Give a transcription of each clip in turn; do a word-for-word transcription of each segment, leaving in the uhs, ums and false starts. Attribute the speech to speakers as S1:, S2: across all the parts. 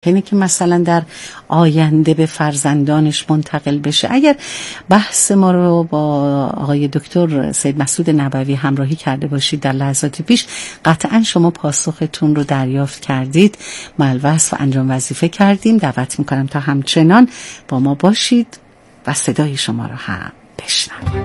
S1: ممکنه که مثلا در آینده به فرزندانش منتقل بشه. اگر بحث ما رو با آقای دکتر سید مسعود نبوی همراهی کرده باشید در لحظات پیش، قطعا شما پاسختون رو دریافت کردید. ما الوصف و انجام وظیفه کردیم. دعوت میکنم تا همچنان با ما باشید و صدای شما رو هم بشنویم.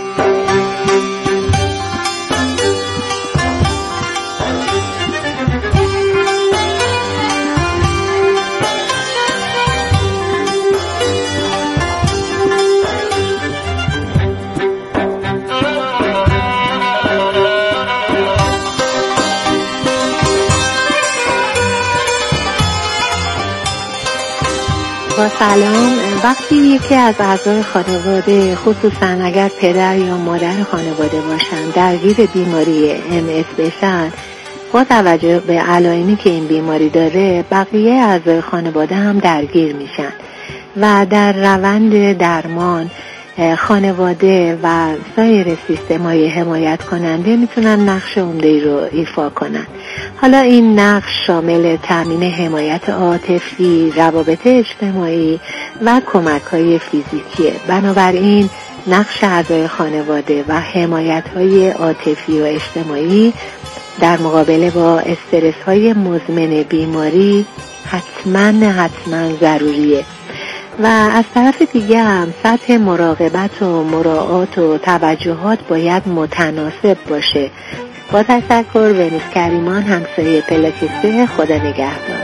S2: با سلام. وقتی یکی از اعضای خانواده، خصوصا اگر پدر یا مادر خانواده باشن، درگیر بیماری ام اس بشن، با توجه به علائمی که این بیماری داره، بقیه اعضای خانواده هم درگیر میشن و در روند درمان خانواده و سایر سیستم‌های حمایت کننده میتونن نقش عمده‌ای رو ایفا کنن. حالا این نقش شامل تامین حمایت عاطفی، روابط اجتماعی و کمک‌های فیزیکیه. بنابراین نقش اعضای خانواده و حمایت‌های عاطفی و اجتماعی در مقابله با استرس‌های مزمن بیماری حتما حتما ضروریه. و از طرف دیگه هم سطح مراقبت و مراعات و توجهات باید متناسب باشه. با تشکر، ونوس کریمان، همسایه پلاکسته. خدا نگهدار.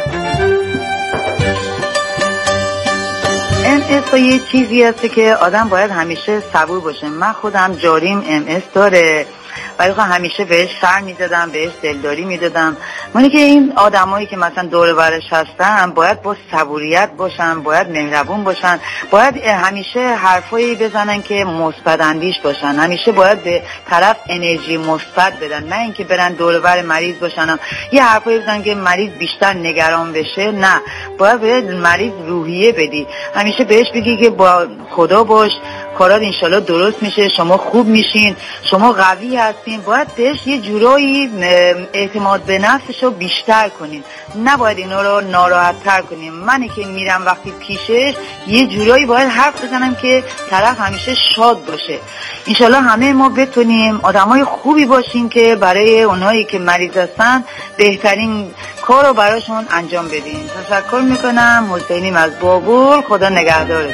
S3: ام اس یه چیزی هست که آدم باید همیشه صبور باشه. من خودم جاریم ام اس داره ولی خب همیشه بهش سر میدادم، بهش دلداری میدادم. منی که این آدمایی که مثلا دور برش هستن باید با صبوریت باشن، باید مهربون باشن، باید همیشه حرفایی بزنن که مثبت اندیش باشن، همیشه باید به طرف انرژی مثبت بدن، نه اینکه برن دور بر مریض باشن یه حرفایی بزنن که مریض بیشتر نگران بشه. نه، باید به مریض روحیه بدی، همیشه بهش بگی که با خدا باش، کارات انشالله درست میشه، شما خوب میشین، شما قوی هستین. باید بهش یه جورایی اعتماد به نفسشو بیشتر کنین، نباید اینا رو ناراحت تر کنین. منی که میرم وقتی پیشش یه جورایی باید حرف بزنم که طرف همیشه شاد باشه. انشالله همه ما بتونیم آدمای خوبی باشیم که برای اونایی که مریض هستن بهترین کار رو براشون انجام بدین. تشکر میکنم. حسینیم از بابول. خدا نگهدارتون.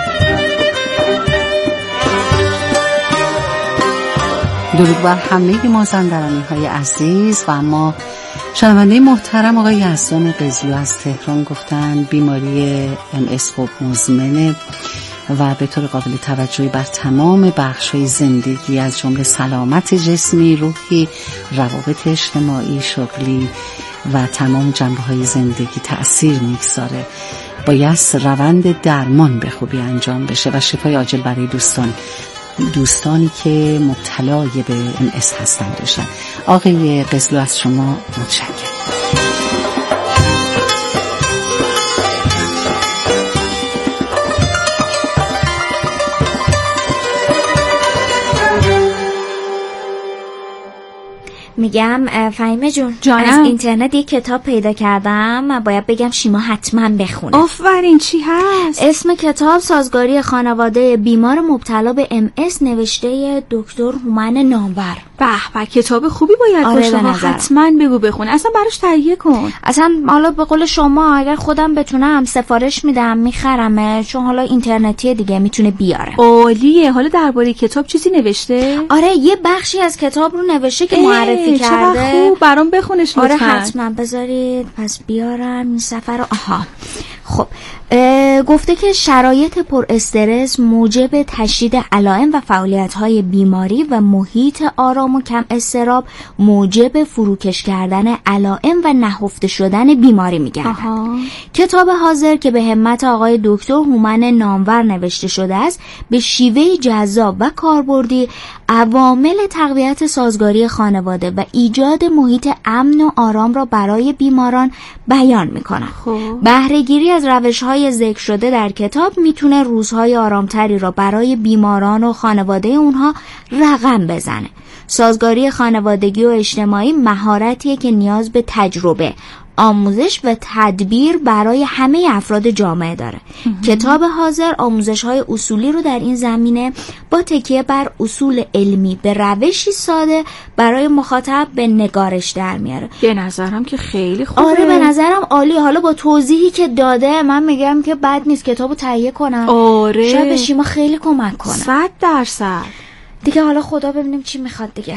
S1: درود بر همه مازندرانی های عزیز. و اما شنونده محترم آقای یزدان قزلو از تهران گفتن بیماری ام اس خب مزمنه و به طور قابل توجهی بر تمام بخش‌های زندگی از جمله سلامت جسمی، روحی، روابط اجتماعی، شغلی و تمام جنبه‌های زندگی تأثیر می‌گذاره. باید روند درمان به خوبی انجام بشه و شفای عاجل برای دوستان دوستانی که مبتلای به ام اس هستند باشن. آقای قزلو از شما متشکرم.
S4: میگم فهیمه جون،
S5: جانم.
S4: از اینترنت یک کتاب پیدا کردم، باید بگم شیما حتما بخونه.
S5: آفرین. چی هست؟
S4: اسم کتاب سازگاری خانواده بیمار مبتلا به ام اس، نوشته دکتر هومن نامور.
S5: به به، کتاب خوبی باید
S4: آره
S5: باشه. حتما بگو بخون، اصلا براش تهیه کن.
S4: اصلا حالا به قول شما اگر خودم بتونم سفارش میدم میخرمه، چون حالا اینترنتیه دیگه میتونه بیاره.
S5: عالیه. حالا درباره کتاب چیزی نوشته؟
S4: آره یه بخشی از کتاب رو نوشته که معرفی کرده.
S5: چقدر خوب، برام بخونش لطفاً.
S4: آره حتما، بذارید پس بیارم این سفر رو. آها خب، گفته که شرایط پر استرس موجب تشدید علائم و فعالیت‌های بیماری و محیط آرام و کم اضطراب موجب فروکش کردن علائم و نهفته شدن بیماری می‌گردد. کتاب حاضر که به همت آقای دکتر هومن نامور نوشته شده است، به شیوه جذاب و کاربردی عوامل تقویت سازگاری خانواده و ایجاد محیط امن و آرام را برای بیماران بیان می‌کند. بهره‌گیری از روش‌های ذکر شده در کتاب میتونه روزهای آرامتری را برای بیماران و خانواده اونها رقم بزنه. سازگاری خانوادگی و اجتماعی مهارتیه که نیاز به تجربه، آموزش و تدبیر برای همه افراد جامعه داره. کتاب حاضر آموزش‌های اصولی رو در این زمینه با تکیه بر اصول علمی به روشی ساده برای مخاطب به نگارش در میاره.
S5: به نظرم که خیلی خوبه.
S4: آره به نظرم عالی. حالا با توضیحی که داده من میگم که بد نیست کتابو تهیه کنم.
S5: آره
S4: شاید به شیما خیلی کمک کنه.
S5: صد درصد.
S4: دیگه حالا خدا ببینیم چی میخواد دیگه.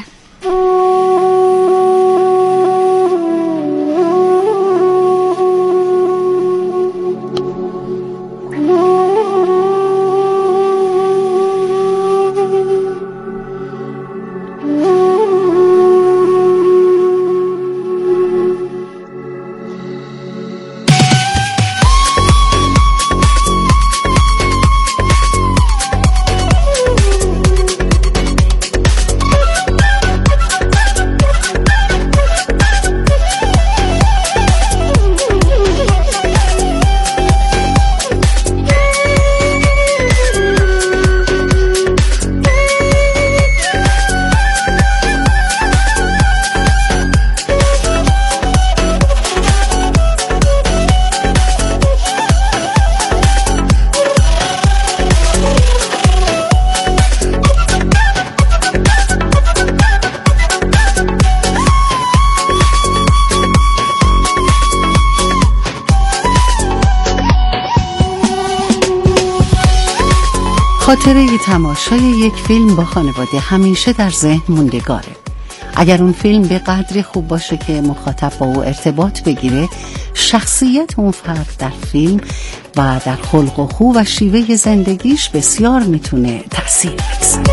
S1: خاطره تماشای یک فیلم با خانواده همیشه در ذهن موندگاره. اگر اون فیلم به قدری خوب باشه که مخاطب با او ارتباط بگیره، شخصیت اون فرد در فیلم و در خلق و خو و شیوه زندگیش بسیار میتونه تأثیر بگذاره.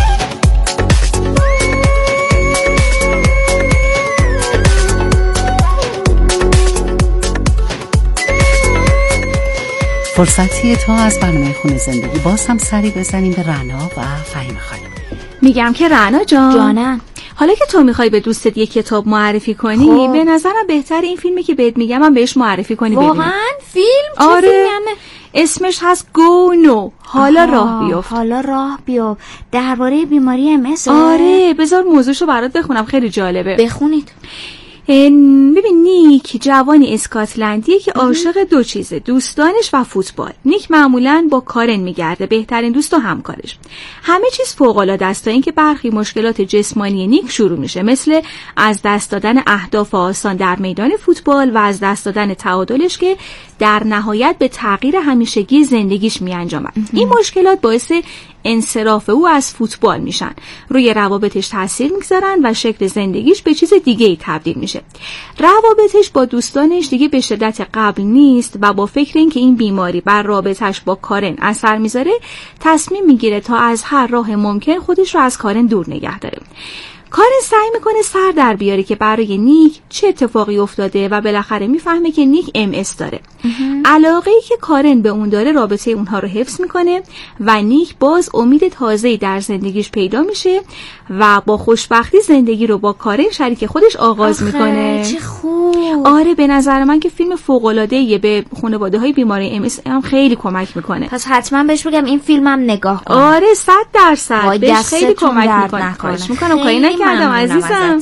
S1: فرصتی تا از برنامه خونه زندگی باز هم سری بزنیم به رنا و فهیم خانم.
S5: میگم که رنا جان
S4: جانم،
S5: حالا که تو میخوای به دوستت یک کتاب معرفی کنی خب. به نظرم بهتر این فیلمی که بهت میگم من بهش معرفی کنی.
S4: واقعا فیلم؟ چه
S5: آره.
S4: فیلمه؟
S5: اسمش هست گو نو، حالا راه بیفت.
S4: حالا راه بیفت درباره بیماری ام اس.
S5: آره بذار موضوعشو برات بخونم، خیلی جالبه.
S4: بخونید.
S5: ببین نیک جوانی اسکاتلندیه که عاشق دو چیزه، دوستانش و فوتبال. نیک معمولاً با کارن میگرده، بهترین دوست و همکارش. همه چیز فوق‌العاده است تا اینکه برخی مشکلات جسمانی نیک شروع میشه، مثل از دست دادن اهداف آسان در میدان فوتبال و از دست دادن تعادلش که در نهایت به تغییر همیشگی زندگیش میانجامد. این مشکلات باعث انصراف او از فوتبال میشن، روی روابطش تاثیر میگذارن و شکل زندگیش به چیز دیگه ای تبدیل میشه. روابطش با دوستانش دیگه به شدت قبل نیست و با فکر اینکه این بیماری بر رابطش با کارن اثر میذاره تصمیم میگیره تا از هر راه ممکن خودش رو از کارن دور نگه داره. کارن سعی میکنه سر در بیاره که برای نیک چه اتفاقی افتاده و بالاخره میفهمه که نیک ام اس داره. علاقه‌ای که کارن به اون داره رابطه اونها رو حفظ میکنه و نیک باز امید تازه‌ای در زندگیش پیدا میشه و با خوشبختی زندگی رو با کارن شریک خودش آغاز میکنه.
S4: چه خوب.
S5: آره به نظر من که فیلم فوق‌العاده‌ایه، به خانواده‌های بیماری ام اس هم خیلی کمک میکنه.
S4: پس حتما بهش بگم این فیلمم نگاه کن.
S5: آره صد درصد بهش خیلی کمک میکنه. خواهش میکنم کاری نکردم عزیزم.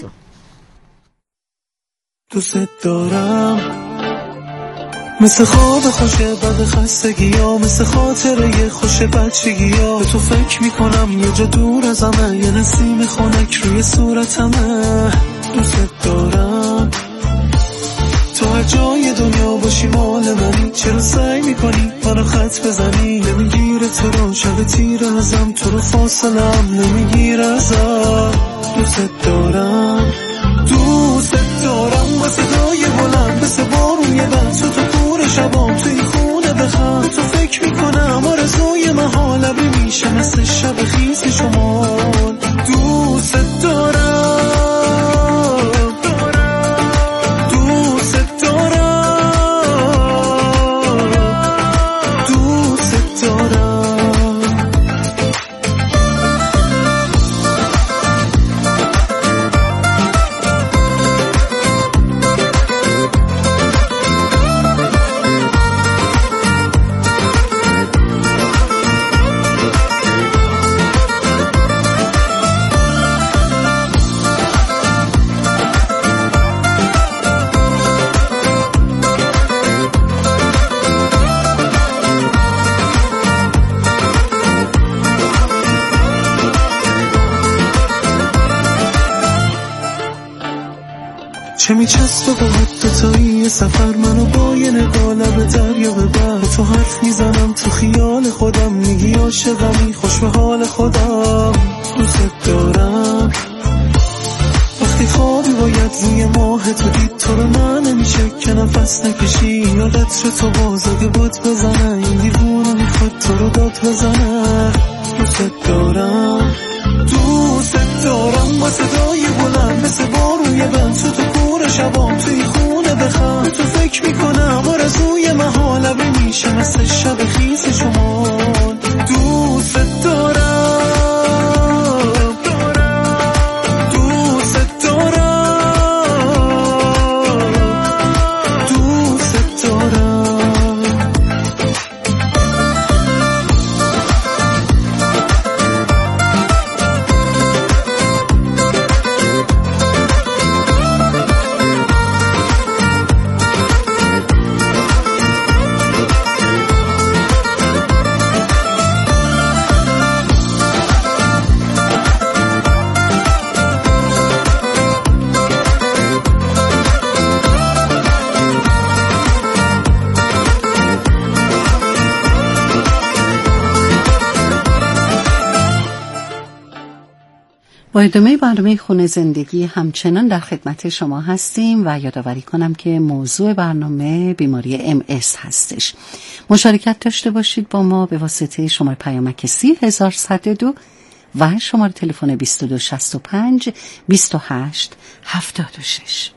S6: دوست دارم مثل خواب خوشه بعد خستگی ها، مثل خاطره خوش بچگی ها. به تو فکر میکنم یه جا دور از همه، یه نسیم خنک روی صورتمه. دوست دارم تو هر جای دنیا باشی مال منی، چرا سعی میکنی منو خط بزنی؟ نمیگیره تو رو شب تیر ازم، تو رو فاصله هم نمیگیره ازم. دوست دارم دوست دارم با صدای بلند مثل بارون یه بند، تو تو دور شبام توی خونه بخند. تو فکر میکنم آرزوی محال ابری میشه مثل شب خیس شمال. دوست دارم دوست دارم دوست دارم. که میچسبه با حد تایی سفر منو با یه نگاه لب دریا ببر. تو حرف میزنم تو خیال خودم میگی عاشقمی خوش به حال خودم. دوست دارم وقتی خوابی باید روی ماه تو دید تو رو من نمیشه که نفس نکشی یا قطر تو باز اگه باد بزنه این دیوونه میخواد تو رو داد بزنه. دوست دارم دوست دارم با صدای بلند مثل باروی بند تو تو کور شبام توی خونه بخند. تو فکر میکنم آرزوی محالبه میشه مثل شب خیز شما. دوست دارم دوست دارم دوست دارم.
S1: با ادامه برنامه خونه زندگی همچنان در خدمت شما هستیم و یادآوری کنم که موضوع برنامه بیماری ام اس هستش. مشارکت داشته باشید با ما به واسطه شماره پیامک سی هزار صد و دو و شماره تلفن بیست و دو شصت و پنج بیست و هشت هفتاد و شش.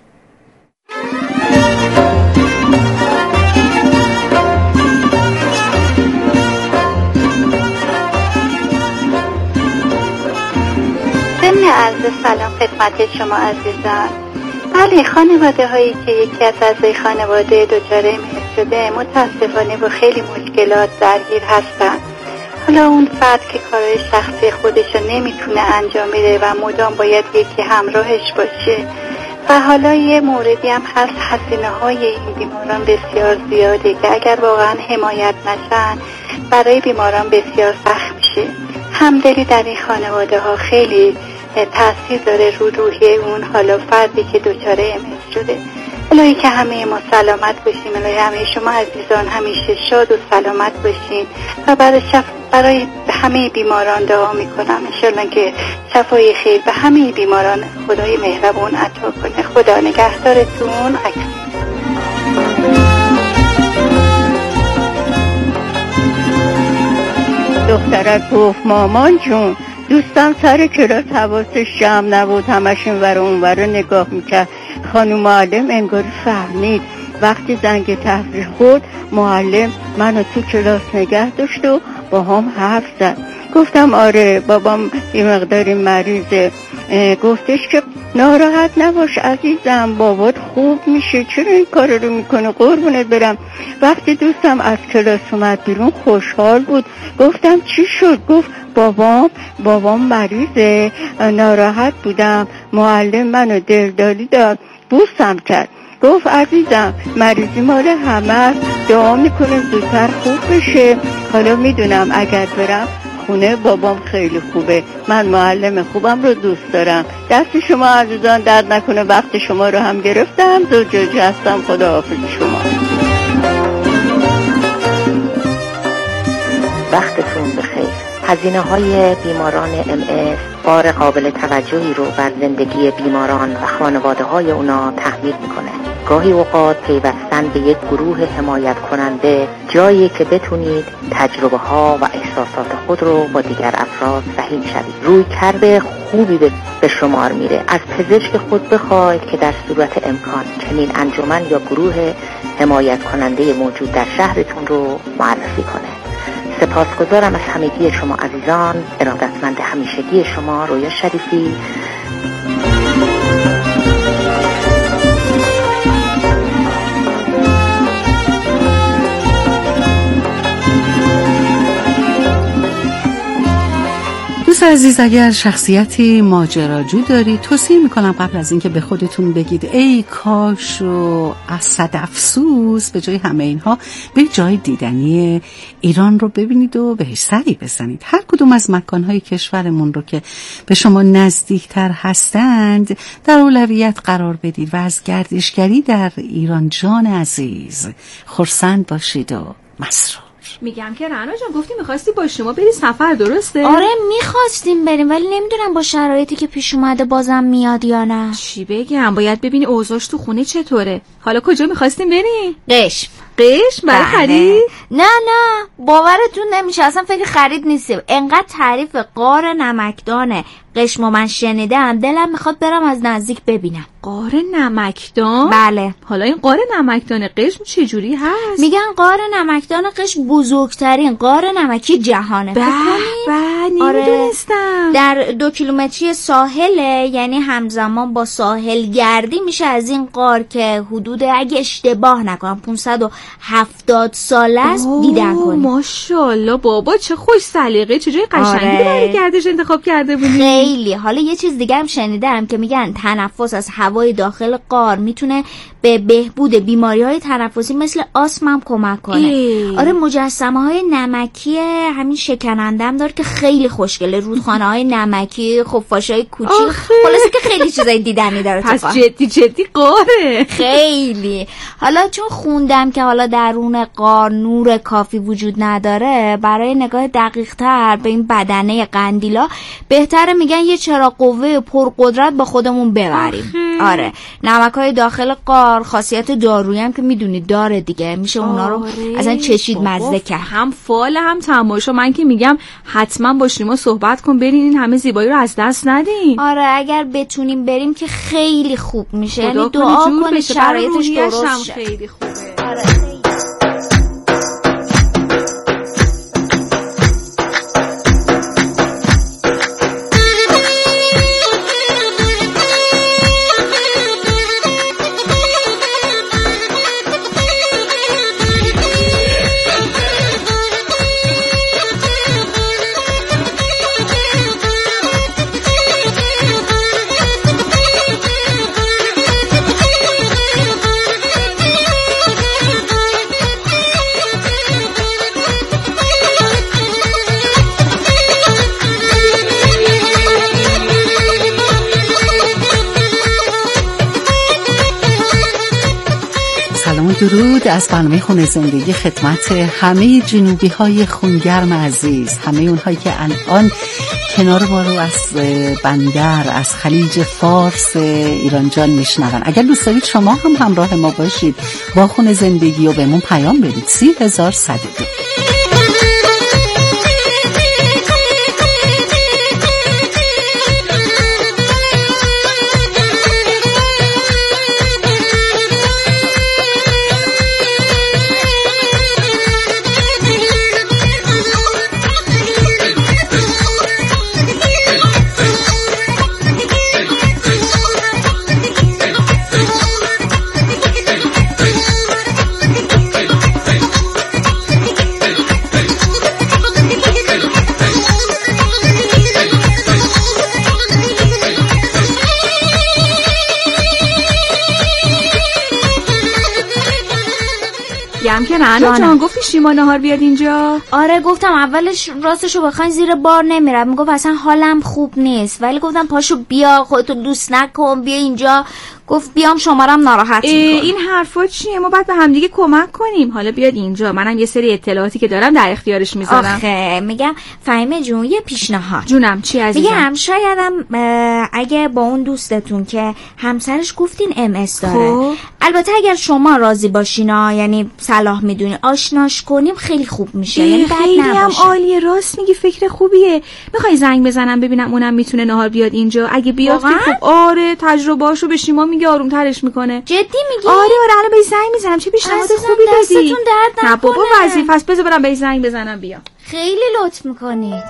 S2: ضمن عرض سلام خدمت شما عزیزان. بله، خانواده هایی که یکی از اعضای خانواده دچار ام اس شده متاسفانه با خیلی مشکلات درگیر هستن. حالا اون فرد که کارهای شخصی خودش رو نمیتونه انجام بده و مدام باید یکی همراهش باشه و حالا یه موردی هم هست، هزینه های این بیماران بسیار زیاده که اگر واقعا حمایت نشن برای بیماران بسیار سخت میشه. همدلی در این خانواده ها خیلی تأثیر داره رو روحیه اون حالا فردی که دچار ام اس شده. الهی که همه ما سلامت باشیم، الهی همه شما عزیزان همیشه شاد و سلامت باشین و برای شف... برای همه بیماران دعا میکنم انشالله که شفای خیر به همه بیماران خدای مهربون عطا کنه. خدا نگهدارتون.
S7: دخترک گفت مامان جون دوستم سر کلاس حواسش جمع نبود، همش اینور و اونور نگاه میکرد. خانم معلم انگار فهمید. وقتی زنگ تفریح خورد معلم منو تو کلاس نگه داشت و با هم حرف زد. گفتم آره بابام یه مقداری مریضه. گفتش که ناراحت نباش عزیزم، بابات خوب میشه، چرا این کار رو میکنه قربونت برم. وقتی دوستم از کلاس اومد بیرون خوشحال بود. گفتم چی شد؟ گفت بابام بابام مریضه، ناراحت بودم، معلم منو دلداری داد، بوسم کرد. گفت عزیزم مریضی مال همه، دعا میکنیم زودتر خوب بشه. حالا میدونم اگر برم خونه بابام خیلی خوبه، من معلم خوبم رو دوست دارم. دست شما عزیزان درد نکنه، وقت شما رو هم گرفتم. زوجاجی هستم، خداحافظ شما.
S8: وقتتون بخیر. هزینه های بیماران ام اس بار قابل توجهی رو بر زندگی بیماران و خانواده های اونا تحمیل میکنه. گاهی اوقات پیوستن به یک گروه حمایت کننده جایی که بتونید تجربه ها و احساسات خود رو با دیگر افراد سهیم شوید. روی کرده خوبی به شمار میره. از پزشک خود بخواید که در صورت امکان چنین انجمن یا گروه حمایت کننده موجود در شهرتون رو معرفی کنه. سپاسگزارم از همگی شما عزیزان. ارادتمند همیشگی شما رویا شریفی.
S1: دوست عزیز، اگر شخصیتی ماجراجو دارید توصیه میکنم قبل از اینکه به خودتون بگید ای کاش و اسد افسوس، به جای همه اینها به جای دیدنی ایران رو ببینید و بهش سری بزنید. هر کدوم از مکانهای کشورمون رو که به شما نزدیکتر هستند در اولویت قرار بدید و از گردشگری در ایران جان عزیز خرسند باشید و مسرور.
S5: میگم که رنا جان گفتی میخواستی با شما بری سفر، درسته؟
S4: آره میخواستیم بریم ولی نمیدونم با شرایطی که پیش اومده بازم میاد یا نه.
S5: چی بگم، باید ببینی اوضاعش تو خونه چطوره. حالا کجا میخواستیم بریم؟
S4: قشم.
S5: قشم برای خرید؟
S4: نه نه باورتون نمیشه، اصلا فکر خرید نیستیم. انقدر تعریف غار نمکدانه قشم من شنیدم دلم میخواد برم از نزدیک ببینم.
S5: غار نمکدان؟
S4: بله.
S5: حالا این غار نمکدان قشم چجوری هست؟
S4: میگن غار نمکدان قشم بزرگترین غار نمکی جهانه.
S5: به به نمیدونستم.
S4: آره. در دو کیلومتری ساحله، یعنی همزمان با ساحل گردی میشه از این غار که حدود اگه اشتباه نکنم پانصد و هفتاد ساله است دیدن کنیم.
S5: ماشاءالله بابا چه خوش سلیقه، چه جای قشنگی آره. برای گردش انتخاب کرده بودی.
S4: خیلی. حالا یه چیز دیگه هم شنیدم که میگن تنفس از هوای داخل غار میتونه به بهبود بیماری‌های تنفسی مثل آسم هم کمک کنه. ای. آره مجسمه‌های نمکی همین شکننده هم داره که خیلی خوشگله، رودخانه‌های نمکی، خفاشای کوچیک، خلاصه که خیلی چیزای دیدنی داره.
S5: پس جدی جدی غاره.
S4: خیلی. حالا چون خوندم که حالا درون غار نور کافی وجود نداره، برای نگاه دقیق‌تر به این بدنه قندیلا بهتره میگن یه چراغ قوه پرقدرت با خودمون ببریم. آخه. آره نمک‌های داخل غار خاصیت دارویی هم که میدونید داره دیگه، میشه اونا رو آره. اصلا چشید مزه کرد.
S5: هم فال هم تماشا. من که میگم حتما با شما صحبت کن برین این همه زیبایی رو از دست ندین.
S4: آره اگر بتونیم بریم که خیلی خوب میشه، یعنی دعا کنید شرایطش درست شه.
S5: خیلی خوبه.
S4: آره.
S1: درود از برنامه خونه زندگی خدمت همه جنوبی های خونگرم عزیز، همه اونهایی که الان کنار ما رو از بندر از خلیج فارس ایران جان میشنون. اگر دوست دارید شما هم همراه ما باشید با خونه زندگی و بهمون پیام بدید. سی هزار صد و دو.
S5: هم که رنا جان گفتی شیما نهار بیاد اینجا.
S4: آره گفتم اولش راستشو بخواین زیر بار نمیرم، میگفت اصلا حالم خوب نیست، ولی گفتم پاشو بیا خودتو دوست نکن بیا اینجا. گفت بیام شمارم ناراحت میکنه.
S5: این حرفا چیه؟ ما باید به همدیگه کمک کنیم. حالا بیاد اینجا، منم یه سری اطلاعاتی که دارم در اختیارش میذارم.
S4: آخه میگم فهیمه جون یه پیشنهاد.
S5: جونم چی عزیزم؟
S4: میگم شایدم اگه با اون دوستتون که همسرش گفتین ام اس داره خب. البته اگر شما راضی باشین ها، یعنی صلاح میدونی آشناش کنیم خیلی خوب میشه، یعنی بد
S5: خیلی هم عالیه. راست میگی، فکر خوبیه. میخوای زنگ بزنم ببینم اونم میتونه نهار بیاد اینجا؟ اگه بیاد که خب آره تجربهاشو به شیما میگه آرومترش میکنه.
S4: جدی میگی؟
S5: آره آره الان بهش زنگ میزنم. چه پیشنهاد خوبی دادی.
S4: دستتون درد نکنه.
S5: نه بابا وظیفه است، بذار برم بهش زنگ بزنم بیا.
S4: خیلی لطف میکنید.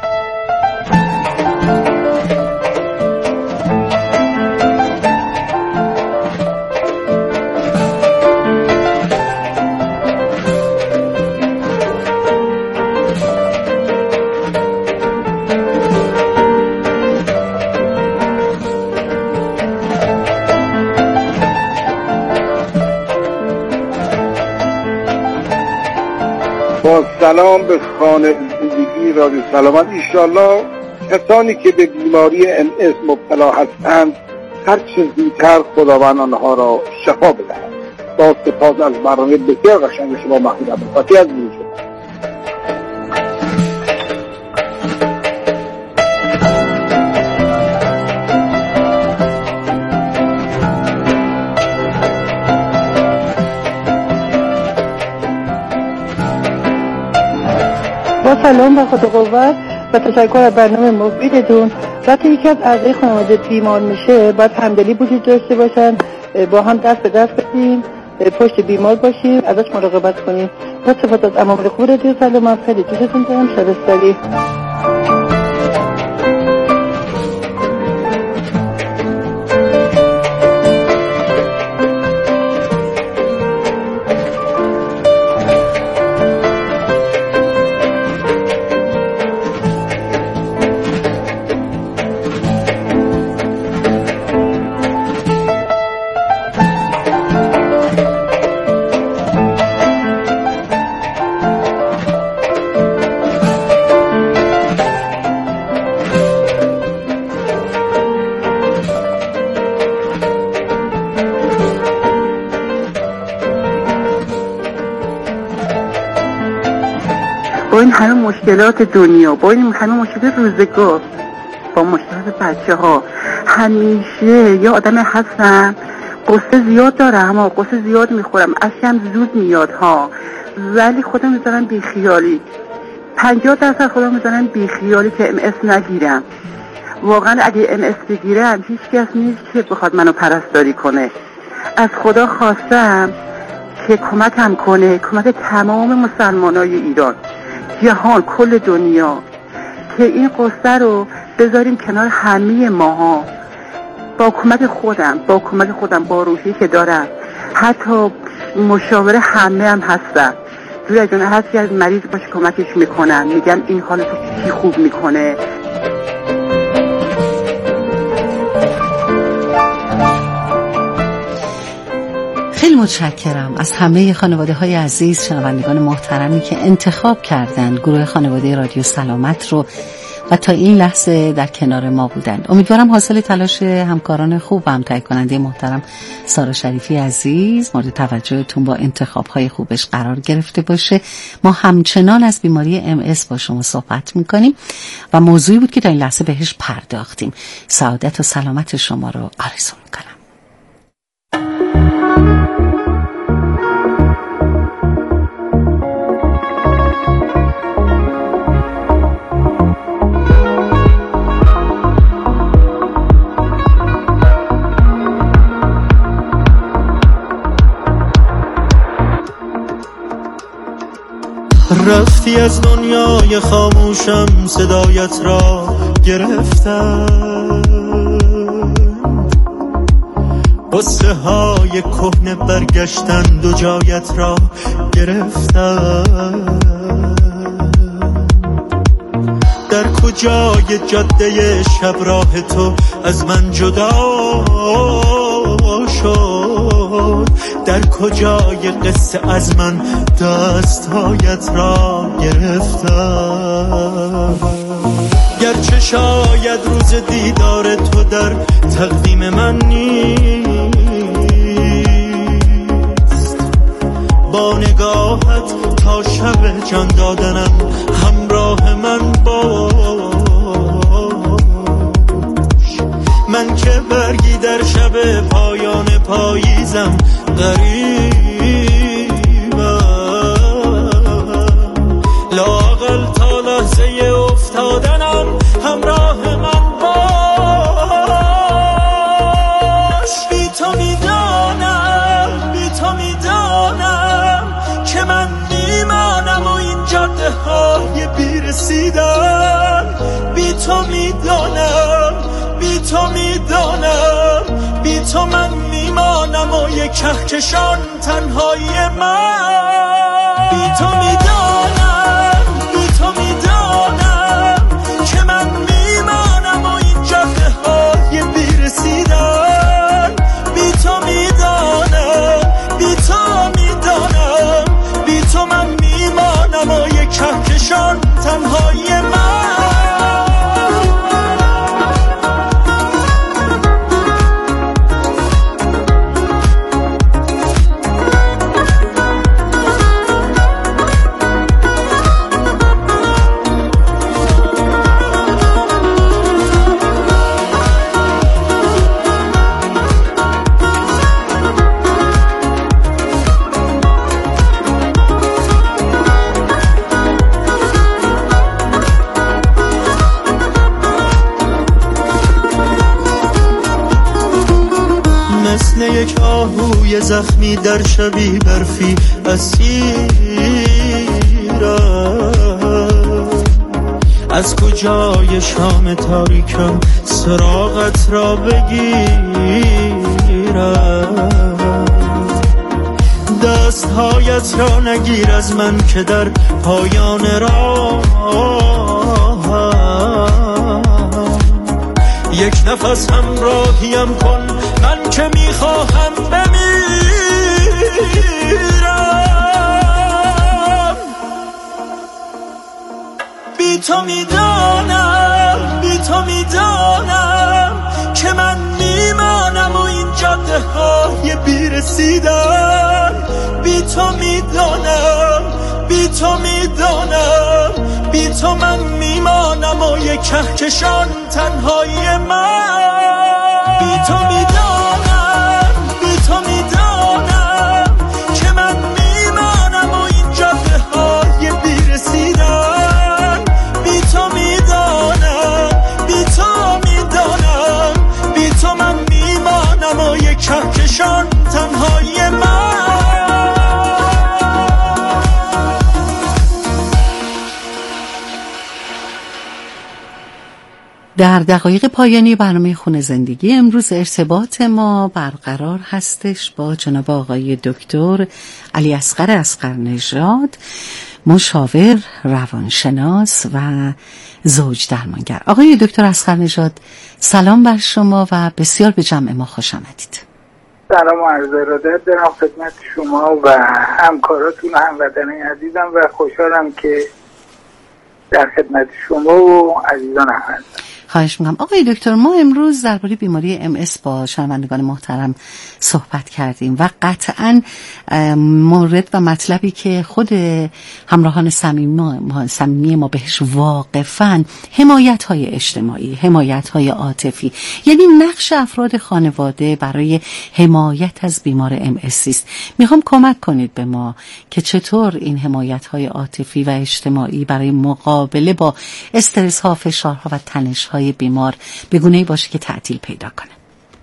S9: با سلام به خانه زندگی رادیو سلامت. انشالله کسانی که به بیماری ام اس مبتلا هستند هر چه زودتر خداوند آنها را شفا بدهد. با سپاس از برنامه بسیار قشنگ شما محمود عبدالفتی از بروجرد.
S10: با سلام و خدا قوت و تشکر از برنامه مفیدتون. وقتی یکی از اعضای خانواده بیمار میشه باید همدلی وجود داشته باشن، با هم دست به دست بدیم، پشت بیمار باشیم، ازش مراقبت کنیم. با سپاس از عوامل خوب رادیو سلامت، خیلی دوستتون دارم. شب سالی.
S11: با این همه مشکلات دنیا، با این همه مشکلات روزگار، با مشکلات بچه ها، همیشه یا آدم هستم قصه زیاد دارم، اما قصه زیاد میخورم، اشکم زود میاد ها، ولی خودم میذارم بیخیالی، پنجاه درصد خودم میذارم بیخیالی که ام اس نگیرم. واقعا اگه ام اس بگیرم هیچ کس نیست که بخواد منو پرستاری کنه. از خدا خواستم که کمکم کنه، کمک تمام مسلمانای ایران، جهان، کل دنیا، که این قصه رو بذاریم کنار همه ماها. با کمک خودم با کمک خودم با روحی که دارم، حتی مشاوره همه هم هستم. جوری جون هر کی از مریض باشه کمکش میکنن، میگن این حالتو چی خوب میکنه.
S1: خیلی متشکرم از همه خانواده های عزیز، شنوندگان محترمی که انتخاب کردن گروه خانواده رادیو سلامت رو و تا این لحظه در کنار ما بودن. امیدوارم حاصل تلاش همکاران خوب و هم تهیه کننده محترم سارا شریفی عزیز مورد توجهتون با انتخاب های خوبش قرار گرفته باشه. ما همچنان از بیماری ام اس با شما صحبت میکنیم و موضوعی بود که تا این لحظه بهش پرداختیم. سعادت و سلامت شما رو آرزو میکنم.
S6: رفتی از دنیای خاموشم، صدایت را گرفتم، قصه های کهنه برگشتند و جایت را گرفتم. در کجای جاده شب راه تو از من جدا شد، در کجای قصه از من دستهایت را گرفتم. گرچه شاید روز دیدار تو در تقدیم من نیست، با نگاهت تا شب جان دادنم همراه من باش. من که برگی در شب پایان پاییزم غریبم، لااقل تا لحظه افتادنم همراه من باش. بی تو میدانم بی تو میدانم که من میمانم و این جاده های بیرسیدن. بی تو میدانم بی تو میدانم بی تو من میمانم و یک کهکشان تنهایی من. بی تو میدانم بی تو میدانم که من میمانم و این جاده های بیرسیدن. بی تو میدانم بی تو میدانم بی تو من میمانم و دلهای زخمی در شبی برفی اسیرم. از کجای شام تاریکم سراغت را بگیرم؟ دستهایت را نگیر از من که در پایان راهم. یک نفس همراهیم کن، من که میخواهم بمیرم. بی تو میدانم، بی تو میدانم که من میمانم و این جاده های بیرسیدن. بی تو میدانم، بی تو میدانم، بی تو من میمانم و یک کهکشان تنهایی من. بی تو میدانم، بی تو میدانم که من میمانم و این جاده های بیرسیدن. بی تو میدانم، بی تو میدانم، بی تو من میمانم و یک کهکشان تنهایی من.
S1: در دقایق پایانی برنامه خونه زندگی امروز ارتباط ما برقرار هستش با جناب آقای دکتر علی اصغر اصغرنژاد، مشاور، روانشناس و زوج درمانگر. آقای دکتر اصغرنژاد، سلام بر شما و بسیار به جمع ما خوش آمدید.
S12: سلام و عرض ارادت دارم خدمت شما و همکاراتون و هموطنان عزیزم و خوشحالم که در خدمت شما و عزیزان هستم.
S1: خواهش میکنم. آقای دکتر، ما امروز درباره بیماری ام اس با شنوندگان محترم صحبت کردیم و قطعاً مورد و مطلبی که خود همراهان صمیمی ما بهش واقفاً حمایت های اجتماعی، حمایت های عاطفی، یعنی نقش افراد خانواده برای حمایت از بیمار ام اس است. میخوام کمک کنید به ما که چطور این حمایت های عاطفی و اجتماعی برای مقابله با استرس ها، فشارها و تنش های بیمار به گونه‌ای باشه که تعدیل پیدا کنه.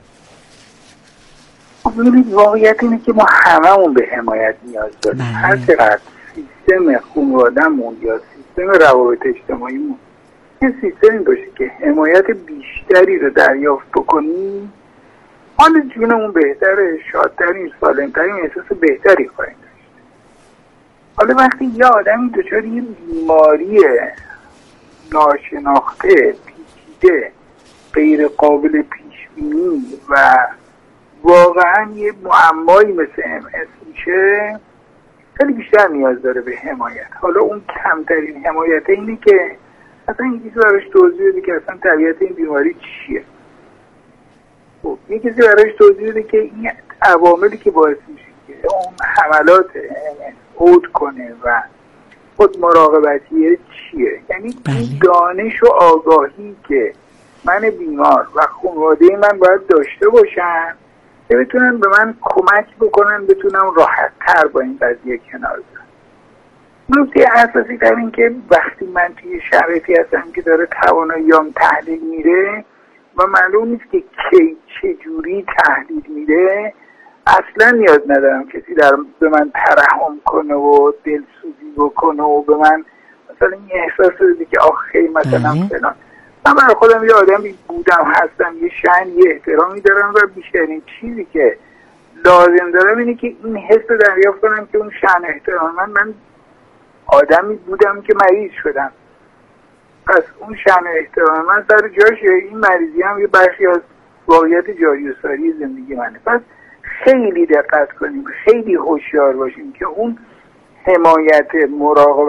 S12: ببینید، واقعیت اینه که ما هممون به حمایت نیاز داریم. هر چقدر سیستم خانواده‌مون یا سیستم روابط اجتماعیمون یه سیستمی باشه که حمایت بیشتری رو دریافت بکنیم، حال جونمون بهتره، شادترین، سالمترین، احساس بهتری خواهیم داشت. حالا وقتی یه آدمی دچار یه بیماری ناشناخته، غیر قابل پیش بینی و واقعا یه معمایی مثل ام اس میشه، خیلی بیشتر نیاز داره به حمایت. حالا اون کمترین حمایت اینه که اصلا یکی براش توضیح بده که اصلا طبیعت این بیماری چیه. خب یکی براش توضیح بده که این عواملی که باعث میشه که اون حملات ام اس عود کنه و خود مراقبتیه چیه. یعنی این دانش و آگاهی که من بیمار و خانواده من باید داشته باشن که بتونن به من کمک بکنن بتونم راحت تر با این قضیه کنار بیام. نکته اساسی در این که وقتی من توی شرایطی هستم که داره تواناییام تحلیل میره و معلوم نیست که کی چجوری تحلیل میره، اصلا نیاز ندارم کسی در به من ترحم کنه و دلسوزی بکنه و به من مثلا این احساس بده که آخه مثلا فلان. من برای خودم یه آدمی بودم، هستم، یه شأن، یه احترامی دارم و بیشترین چیزی که لازم دارم اینه که این حس رو دریافت کنم که اون شأن احترام من من آدمی بودم که مریض شدم، پس اون شأن احترام من سر جاشه. این مریضی هم یه بخشی از واقعیت جاری و ساری زندگی منه. پس خیلی دقت کنیم، خیلی هوشیار باشیم که اون حمایت، مراقبت